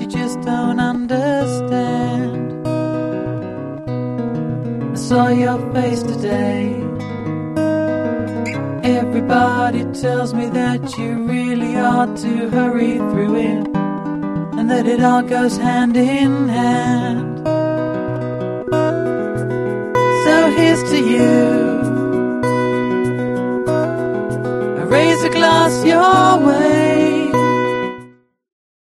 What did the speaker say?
you just don't understand. I saw your face today. Everybody tells me that you really ought to hurry through it, and that it all goes hand in hand. So here's to you. I raise a glass your way.